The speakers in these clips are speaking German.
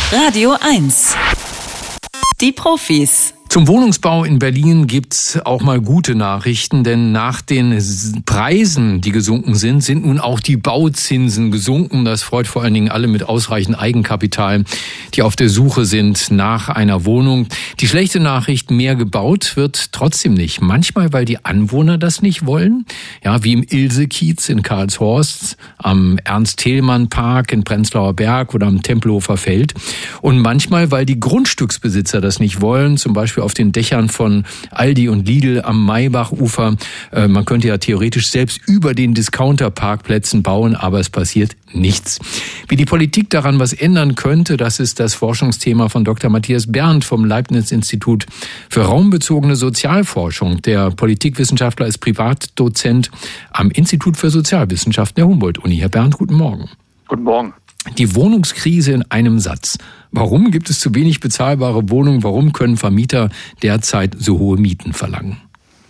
Radio 1. Die Profis. Zum Wohnungsbau in Berlin gibt's auch mal gute Nachrichten, denn nach den Preisen, die gesunken sind, sind nun auch die Bauzinsen gesunken. Das freut vor allen Dingen alle mit ausreichend Eigenkapital, die auf der Suche sind nach einer Wohnung. Die schlechte Nachricht, mehr gebaut wird trotzdem nicht. Manchmal, weil die Anwohner das nicht wollen. Ja, wie im Ilse-Kiez in Karlshorst, am Ernst-Thälmann-Park in Prenzlauer Berg oder am Tempelhofer Feld. Und manchmal, weil die Grundstücksbesitzer das nicht wollen, zum Beispiel auf den Dächern von Aldi und Lidl am Maybachufer. Man könnte ja theoretisch selbst über den Discounter-Parkplätzen bauen, aber es passiert nichts. Wie die Politik daran was ändern könnte, das ist das Forschungsthema von Dr. Matthias Berndt vom Leibniz-Institut für raumbezogene Sozialforschung. Der Politikwissenschaftler ist Privatdozent am Institut für Sozialwissenschaften der Humboldt-Uni. Herr Berndt, guten Morgen. Guten Morgen. Die Wohnungskrise in einem Satz. Warum gibt es zu wenig bezahlbare Wohnungen? Warum können Vermieter derzeit so hohe Mieten verlangen?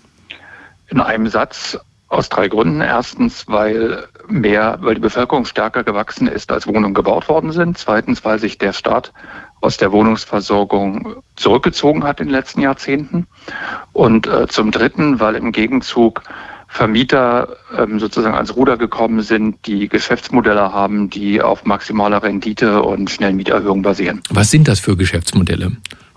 In einem Satz aus 3 Gründen. Erstens, weil die Bevölkerung stärker gewachsen ist, als Wohnungen gebaut worden sind. Zweitens, weil sich der Staat aus der Wohnungsversorgung zurückgezogen hat in den letzten Jahrzehnten. Und zum Dritten, weil im Gegenzug Vermieter sozusagen ans Ruder gekommen sind, die Geschäftsmodelle haben, die auf maximaler Rendite und schnellen Mieterhöhungen basieren. Was sind das für Geschäftsmodelle?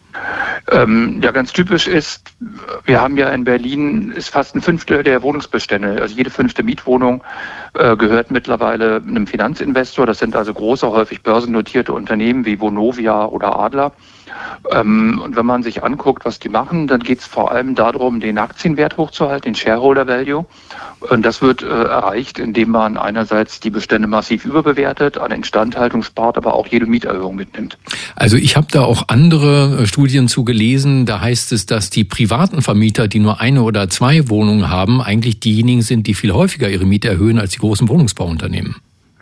Ja, ganz typisch ist, wir haben ja in Berlin ist fast ein Fünftel der Wohnungsbestände, also jede 5. Mietwohnung gehört mittlerweile einem Finanzinvestor. Das sind also große, häufig börsennotierte Unternehmen wie Vonovia oder Adler. Und wenn man sich anguckt, was die machen, dann geht es vor allem darum, den Aktienwert hochzuhalten, den Shareholder Value. Und das wird erreicht, indem man einerseits die Bestände massiv überbewertet, an Instandhaltung spart, aber auch jede Mieterhöhung mitnimmt. Also ich habe da auch andere Studien zu gelesen. Da heißt es, dass die privaten Vermieter, die nur 1 oder 2 Wohnungen haben, eigentlich diejenigen sind, die viel häufiger ihre Miete erhöhen als die großen Wohnungsbauunternehmen.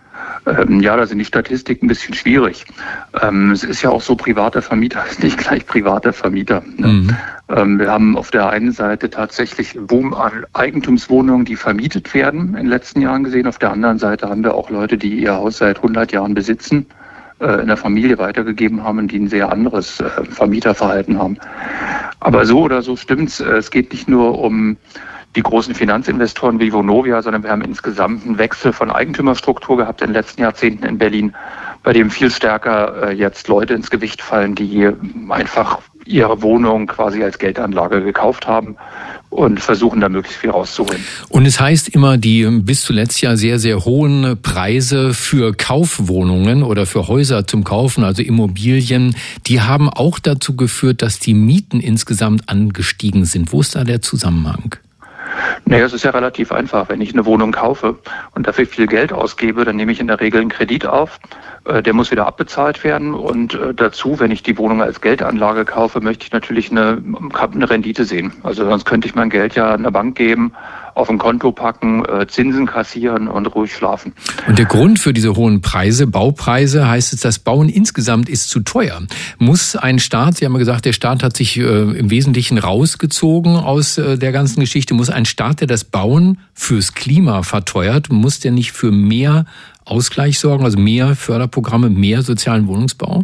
Ja, da sind die Statistiken ein bisschen schwierig. Es ist ja auch so, privater Vermieter ist nicht gleich privater Vermieter. Ne? Wir haben auf der einen Seite tatsächlich einen Boom an Eigentumswohnungen, die vermietet werden, in den letzten Jahren gesehen. Auf der anderen Seite haben wir auch Leute, die ihr Haus seit 100 Jahren besitzen, in der Familie weitergegeben haben und die ein sehr anderes Vermieterverhalten haben. Aber so oder so stimmt's. Es geht nicht nur um die großen Finanzinvestoren wie Vonovia, sondern wir haben insgesamt einen Wechsel von Eigentümerstruktur gehabt in den letzten Jahrzehnten in Berlin, bei dem viel stärker jetzt Leute ins Gewicht fallen, die einfach ihre Wohnung quasi als Geldanlage gekauft haben und versuchen, da möglichst viel rauszuholen. Und es heißt immer, die bis zuletzt ja sehr, sehr hohen Preise für Kaufwohnungen oder für Häuser zum Kaufen, also Immobilien, die haben auch dazu geführt, dass die Mieten insgesamt angestiegen sind. Wo ist da der Zusammenhang? Naja, es ist ja relativ einfach. Wenn ich eine Wohnung kaufe und dafür viel Geld ausgebe, dann nehme ich in der Regel einen Kredit auf. Der muss wieder abbezahlt werden. Und dazu, wenn ich die Wohnung als Geldanlage kaufe, möchte ich natürlich eine Rendite sehen. Also sonst könnte ich mein Geld ja einer Bank geben, auf ein Konto packen, Zinsen kassieren und ruhig schlafen. Und der Grund für diese hohen Preise, Baupreise, heißt es, das Bauen insgesamt ist zu teuer. Muss ein Staat, Sie haben ja gesagt, der Staat hat sich im Wesentlichen rausgezogen aus der ganzen Geschichte, muss ein Staat, der das Bauen fürs Klima verteuert, muss der nicht für mehr Ausgleich sorgen, also mehr Förderprogramme, mehr sozialen Wohnungsbau?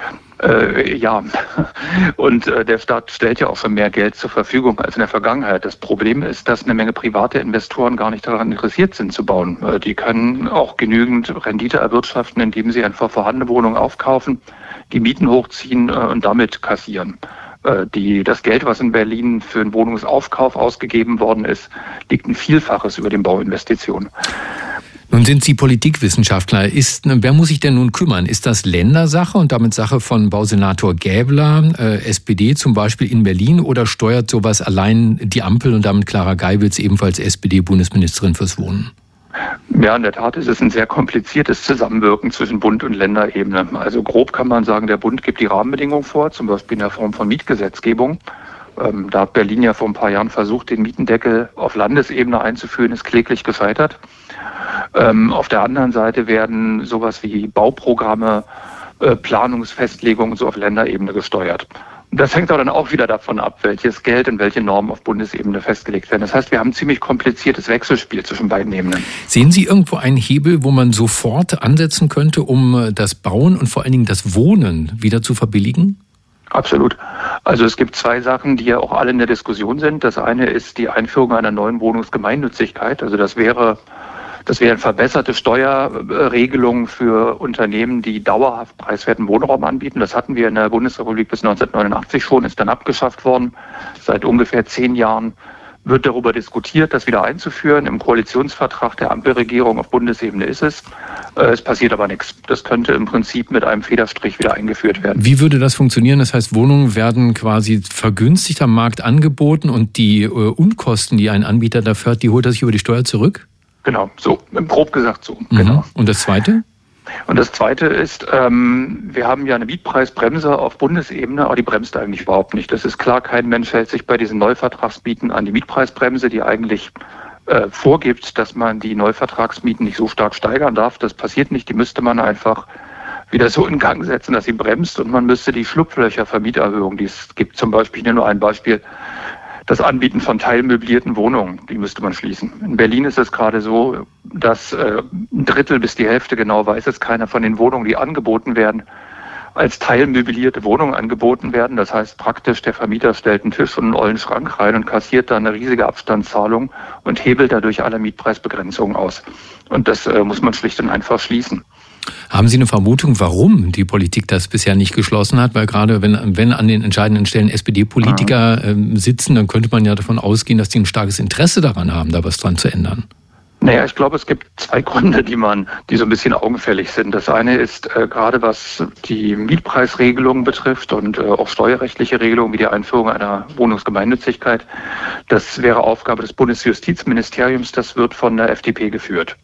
Ja, und der Staat stellt ja auch für mehr Geld zur Verfügung als in der Vergangenheit. Das Problem ist, dass eine Menge private Investoren gar nicht daran interessiert sind zu bauen. Die können auch genügend Rendite erwirtschaften, indem sie einfach vorhandene Wohnungen aufkaufen, die Mieten hochziehen und damit kassieren. Das Geld, was in Berlin für einen Wohnungsaufkauf ausgegeben worden ist, liegt ein Vielfaches über den Bauinvestitionen. Nun sind Sie Politikwissenschaftler. Wer muss sich denn nun kümmern? Ist das Ländersache und damit Sache von Bausenator Gäbler, SPD zum Beispiel in Berlin, oder steuert sowas allein die Ampel und damit Clara Geiwitz, ebenfalls SPD-Bundesministerin fürs Wohnen? Ja, in der Tat ist es ein sehr kompliziertes Zusammenwirken zwischen Bund- und Länderebene. Also grob kann man sagen, der Bund gibt die Rahmenbedingungen vor, zum Beispiel in der Form von Mietgesetzgebung. Da hat Berlin ja vor ein paar Jahren versucht, den Mietendeckel auf Landesebene einzuführen, ist kläglich gescheitert. Auf der anderen Seite werden sowas wie Bauprogramme, Planungsfestlegungen so auf Länderebene gesteuert. Das hängt aber dann auch wieder davon ab, welches Geld und welche Normen auf Bundesebene festgelegt werden. Das heißt, wir haben ein ziemlich kompliziertes Wechselspiel zwischen beiden Ebenen. Sehen Sie irgendwo einen Hebel, wo man sofort ansetzen könnte, um das Bauen und vor allen Dingen das Wohnen wieder zu verbilligen? Absolut. Also es gibt zwei Sachen, die ja auch alle in der Diskussion sind. Das eine ist die Einführung einer neuen Wohnungsgemeinnützigkeit. Also das wäre eine verbesserte Steuerregelung für Unternehmen, die dauerhaft preiswerten Wohnraum anbieten. Das hatten wir in der Bundesrepublik bis 1989 schon, ist dann abgeschafft worden. Seit ungefähr 10 Jahren wird darüber diskutiert, das wieder einzuführen. Im Koalitionsvertrag der Ampelregierung auf Bundesebene ist es. Es passiert aber nichts. Das könnte im Prinzip mit einem Federstrich wieder eingeführt werden. Wie würde das funktionieren? Das heißt, Wohnungen werden quasi vergünstigt am Markt angeboten und die Unkosten, die ein Anbieter dafür hat, die holt er sich über die Steuer zurück? Genau, so, grob gesagt so. Genau. Und das Zweite? Und das Zweite ist, wir haben ja eine Mietpreisbremse auf Bundesebene, aber die bremst eigentlich überhaupt nicht. Das ist klar, kein Mensch hält sich bei diesen Neuvertragsmieten an die Mietpreisbremse, die eigentlich vorgibt, dass man die Neuvertragsmieten nicht so stark steigern darf. Das passiert nicht, die müsste man einfach wieder so in Gang setzen, dass sie bremst, und man müsste die Schlupflöcher für Mieterhöhungen, die es gibt, zum Beispiel, ich nenne nur ein Beispiel, das Anbieten von teilmöblierten Wohnungen, die müsste man schließen. In Berlin ist es gerade so, dass ein Drittel bis die Hälfte, genau weiß es keiner, von den Wohnungen, die angeboten werden, als teilmöblierte Wohnungen angeboten werden. Das heißt praktisch, der Vermieter stellt einen Tisch und einen ollen Schrank rein und kassiert dann eine riesige Abstandszahlung und hebelt dadurch alle Mietpreisbegrenzungen aus. Und das muss man schlicht und einfach schließen. Haben Sie eine Vermutung, warum die Politik das bisher nicht geschlossen hat? Weil gerade wenn an den entscheidenden Stellen SPD-Politiker sitzen, dann könnte man ja davon ausgehen, dass die ein starkes Interesse daran haben, da was dran zu ändern. Naja, ich glaube, es gibt zwei Gründe, die so ein bisschen augenfällig sind. Das eine ist gerade, was die Mietpreisregelung betrifft und auch steuerrechtliche Regelungen wie die Einführung einer Wohnungsgemeinnützigkeit. Das wäre Aufgabe des Bundesjustizministeriums. Das wird von der FDP geführt.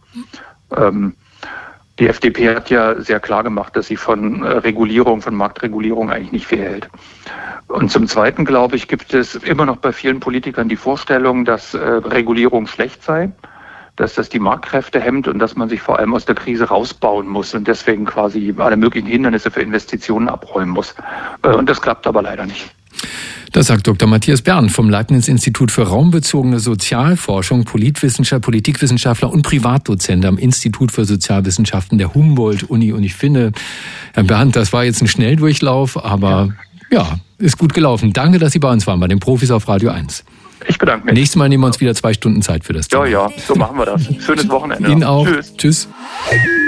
Die FDP hat ja sehr klar gemacht, dass sie von Marktregulierung eigentlich nicht viel hält. Und zum Zweiten, glaube ich, gibt es immer noch bei vielen Politikern die Vorstellung, dass Regulierung schlecht sei, dass das die Marktkräfte hemmt und dass man sich vor allem aus der Krise rausbauen muss und deswegen quasi alle möglichen Hindernisse für Investitionen abräumen muss. Und das klappt aber leider nicht. Das sagt Dr. Matthias Bern vom Leibniz-Institut für raumbezogene Sozialforschung, Politikwissenschaftler und Privatdozent am Institut für Sozialwissenschaften der Humboldt-Uni. Und ich finde, Herr Bern, das war jetzt ein Schnelldurchlauf, aber ja, ist gut gelaufen. Danke, dass Sie bei uns waren, bei den Profis auf Radio 1. Ich bedanke mich. Nächstes Mal nehmen wir uns wieder 2 Stunden Zeit für das Thema. Ja, so machen wir das. Schönes Wochenende. Ihnen auch. Tschüss. Tschüss.